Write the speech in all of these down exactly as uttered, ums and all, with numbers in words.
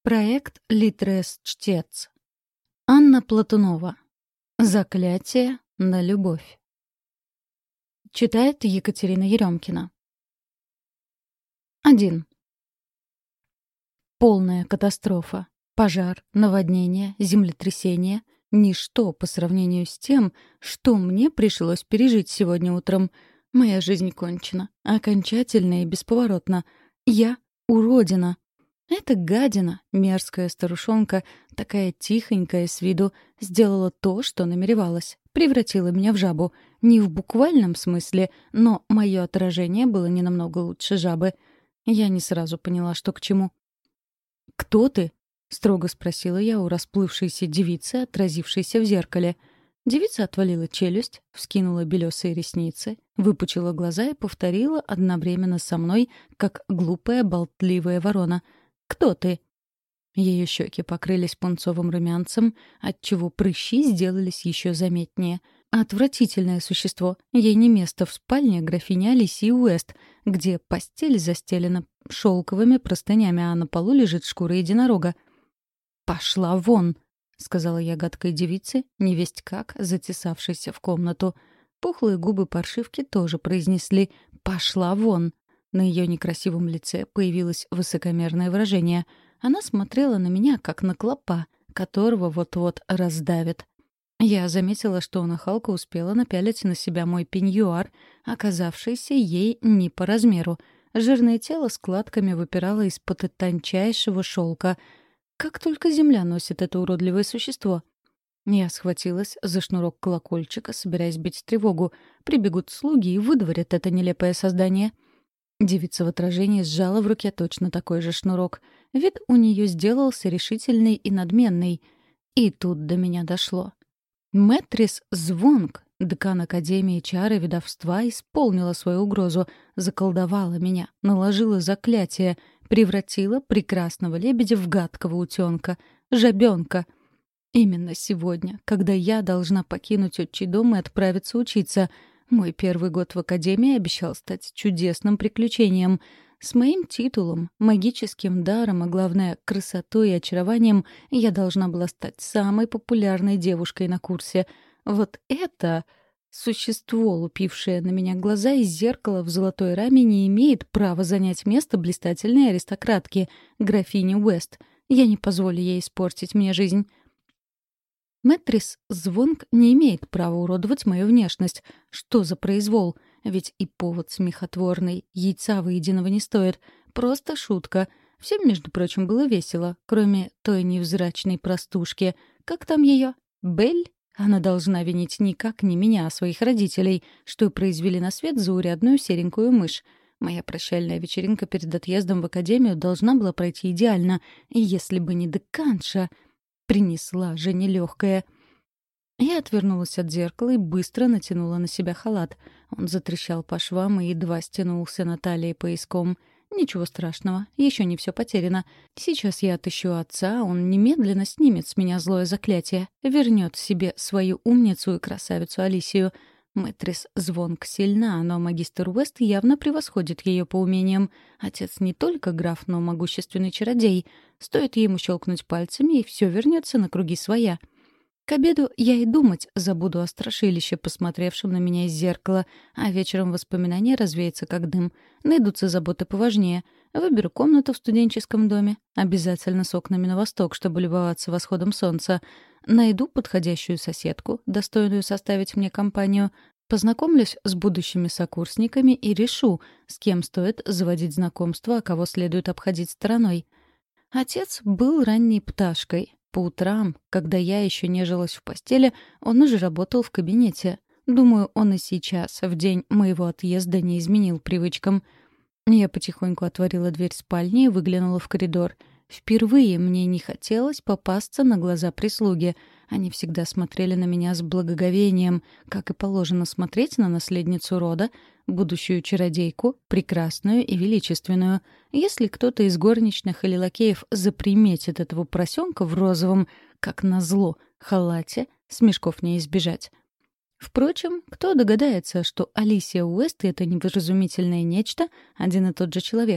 Проект «Литрес-чтец». Анна Платунова. «Заклятие на любовь». Читает Екатерина Еремкина. один. Полная катастрофа. Пожар, наводнение, землетрясение — ничто по сравнению с тем, что мне пришлось пережить сегодня утром. Моя жизнь кончена. Окончательно и бесповоротно. Я — уродина. Эта гадина, мерзкая старушонка, такая тихонькая с виду, сделала то, что намеревалась. Превратила меня в жабу. Не в буквальном смысле, но мое отражение было не намного лучше жабы. Я не сразу поняла, что к чему. «Кто ты?» — строго спросила я у расплывшейся девицы, отразившейся в зеркале. Девица отвалила челюсть, вскинула белесые ресницы, выпучила глаза и повторила одновременно со мной, как глупая болтливая ворона. «Кто ты?» Ее щеки покрылись пунцовым румянцем, отчего прыщи сделались еще заметнее. Отвратительное существо. Ей не место в спальне графини Алисии Уэст, где постель застелена шелковыми простынями, а на полу лежит шкура единорога. «Пошла вон!» — сказала я гадкой девице, невесть как, затесавшейся в комнату. Пухлые губы паршивки тоже произнесли «пошла вон!». На ее некрасивом лице появилось высокомерное выражение. Она смотрела на меня, как на клопа, которого вот-вот раздавит. Я заметила, что нахалка успела напялить на себя мой пеньюар, оказавшийся ей не по размеру. Жирное тело складками выпирало из-под тончайшего шелка. Как только земля носит это уродливое существо. Я схватилась за шнурок колокольчика, собираясь бить тревогу. Прибегут слуги и выдворят это нелепое создание. Девица в отражении сжала в руке точно такой же шнурок. Вид у нее сделался решительный и надменный. И тут до меня дошло. Мэтрис Звонг, декан Академии чар и ведовства, исполнила свою угрозу, заколдовала меня, наложила заклятие, превратила прекрасного лебедя в гадкого утенка, жабенка. Именно сегодня, когда я должна покинуть отчий дом и отправиться учиться. Мой первый год в Академии обещал стать чудесным приключением. С моим титулом, магическим даром, а главное, красотой и очарованием я должна была стать самой популярной девушкой на курсе. Вот это существо, лупившее на меня глаза из зеркала в золотой раме, не имеет права занять место блистательной аристократки, графини Уэст. Я не позволю ей испортить мне жизнь. Мэтрис Звонг не имеет права уродовать мою внешность. Что за произвол? Ведь и повод смехотворный, яйца выеденного не стоит. Просто шутка. Всем, между прочим, было весело, кроме той невзрачной простушки. Как там ее? Белль? Она должна винить никак не меня, а своих родителей, что произвели на свет заурядную серенькую мышь. Моя прощальная вечеринка перед отъездом в академию должна была пройти идеально, и если бы не деканша... Принесла же нелегкая. Я отвернулась от зеркала и быстро натянула на себя халат. Он затрещал по швам и едва стянулся на талии пояском. Ничего страшного, еще не все потеряно. Сейчас я отыщу отца, он немедленно снимет с меня злое заклятие, вернет себе свою умницу и красавицу Алисию. Мэтрис Звонг сильна, но магистр Уэст явно превосходит ее по умениям. Отец не только граф, но могущественный чародей. Стоит ему щелкнуть пальцами, и все вернется на круги своя. К обеду я и думать забуду о страшилище, посмотревшем на меня из зеркала, а вечером воспоминания развеются как дым. Найдутся заботы поважнее. Выберу комнату в студенческом доме, обязательно с окнами на восток, чтобы любоваться восходом солнца. Найду подходящую соседку, достойную составить мне компанию, познакомлюсь с будущими сокурсниками и решу, с кем стоит заводить знакомство, а кого следует обходить стороной. Отец был ранней пташкой. По утрам, когда я еще нежилась в постели, он уже работал в кабинете. Думаю, он и сейчас, в день моего отъезда, не изменил привычкам. Я потихоньку отворила дверь спальни и выглянула в коридор. Впервые мне не хотелось попасться на глаза прислуги. Они всегда смотрели на меня с благоговением, как и положено смотреть на наследницу рода, будущую чародейку, прекрасную и величественную. Если кто-то из горничных или лакеев заприметит этого поросенка в розовом, как назло, халате, смешков не избежать. Впрочем, кто догадается, что Алисия Уэст и это невразумительное нечто — один и тот же человек?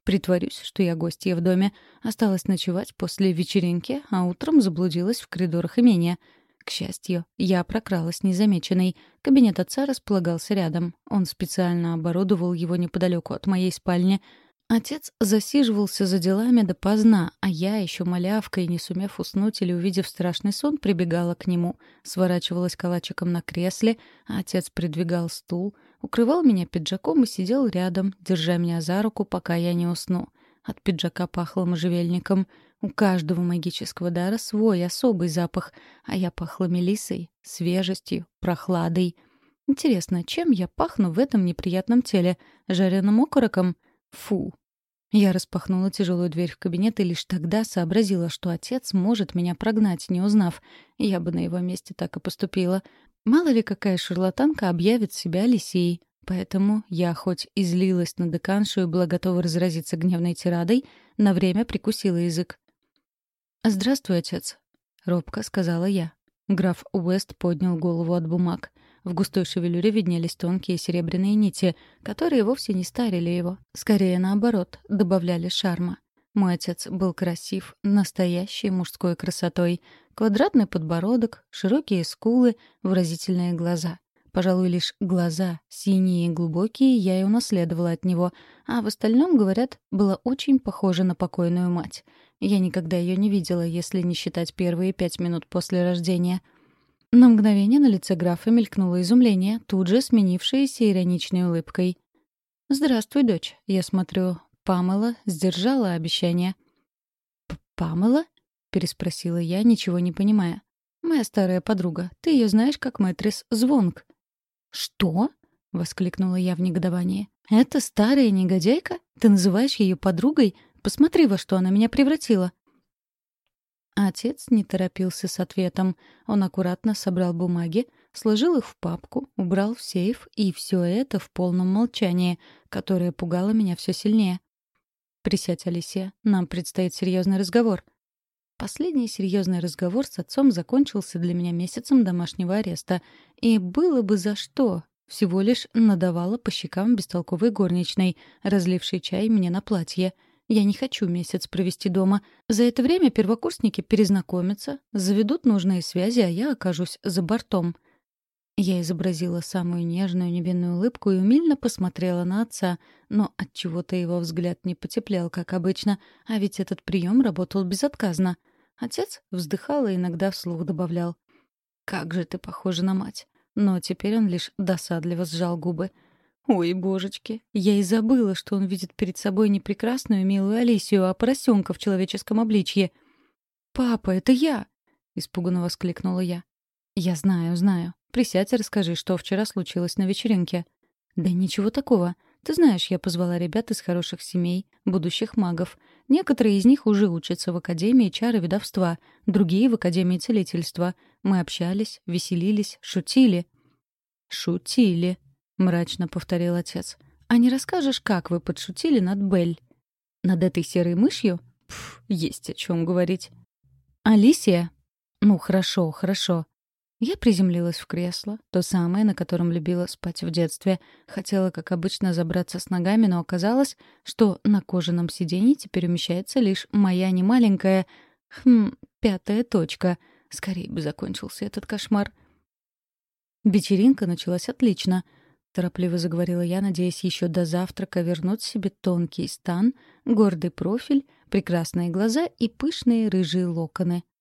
Притворюсь, что я гостья в доме. Осталось ночевать после вечеринки, а утром заблудилась в коридорах имения. К счастью, я прокралась незамеченной. Кабинет отца располагался рядом. Он специально оборудовал его неподалеку от моей спальни. Отец засиживался за делами допоздна, а я, еще малявкой, не сумев уснуть или увидев страшный сон, прибегала к нему, сворачивалась калачиком на кресле, а отец придвигал стул, укрывал меня пиджаком и сидел рядом, держа меня за руку, пока я не усну. От пиджака пахло можжевельником. У каждого магического дара свой особый запах, а я пахла мелиссой, свежестью, прохладой. Интересно, чем я пахну в этом неприятном теле? Жареным окороком? Фу. Я распахнула тяжелую дверь в кабинет и лишь тогда сообразила, что отец может меня прогнать, не узнав. Я бы на его месте так и поступила. Мало ли какая шарлатанка объявит себя Алисией. Поэтому я, хоть и злилась на деканшу и была готова разразиться гневной тирадой, на время прикусила язык. «Здравствуй, отец», — робко сказала я. Граф Уэст поднял голову от бумаг. В густой шевелюре виднелись тонкие серебряные нити, которые вовсе не старили его. Скорее, наоборот, добавляли шарма. Мой отец был красив, настоящей мужской красотой. Квадратный подбородок, широкие скулы, выразительные глаза. Пожалуй, лишь глаза, синие и глубокие, я и унаследовала от него, а в остальном, говорят, была очень похожа на покойную мать. Я никогда ее не видела, если не считать первые пять минут после рождения. На мгновение на лице графа мелькнуло изумление, тут же сменившееся ироничной улыбкой. «Здравствуй, дочь. Я смотрю, Памела сдержала обещание». «Памела?» — переспросила я, ничего не понимая. «Моя старая подруга. Ты ее знаешь как мэтрис Звонк». «Что?» — воскликнула я в негодовании. «Это старая негодяйка? Ты называешь ее подругой? Посмотри, во что она меня превратила». Отец не торопился с ответом. Он аккуратно собрал бумаги, сложил их в папку, убрал в сейф, и все это в полном молчании, которое пугало меня все сильнее. «Присядь, Алисия, нам предстоит серьезный разговор». Последний серьезный разговор с отцом закончился для меня месяцем домашнего ареста. И было бы за что. Всего лишь надавала по щекам бестолковой горничной, разлившей чай мне на платье. Я не хочу месяц провести дома. За это время первокурсники перезнакомятся, заведут нужные связи, а я окажусь за бортом. Я изобразила самую нежную невинную улыбку и умильно посмотрела на отца, но отчего-то его взгляд не потеплел, как обычно, а ведь этот прием работал безотказно. Отец вздыхал и иногда вслух добавлял: «Как же ты похожа на мать!» Но теперь он лишь досадливо сжал губы. Ой, божечки, я и забыла, что он видит перед собой не прекрасную милую Алисию, а поросенка в человеческом обличье. «Папа, это я!» — испуганно воскликнула я. «Я знаю, знаю. Присядь и расскажи, что вчера случилось на вечеринке». «Да ничего такого. Ты знаешь, я позвала ребят из хороших семей, будущих магов. Некоторые из них уже учатся в Академии чар и ведовства, другие — в Академии целительства. Мы общались, веселились, шутили». «Шутили», — мрачно повторил отец. «А не расскажешь, как вы подшутили над Белль? Над этой серой мышью? Пф, есть о чем говорить». «Алисия?» «Ну, хорошо, хорошо». Я приземлилась в кресло, то самое, на котором любила спать в детстве. Хотела, как обычно, забраться с ногами, но оказалось, что на кожаном сиденье теперь умещается лишь моя немаленькая... Хм, пятая точка. Скорее бы закончился этот кошмар. Вечеринка началась отлично. Торопливо заговорила я, надеясь еще до завтрака вернуть себе тонкий стан, гордый профиль, прекрасные глаза и пышные рыжие локоны.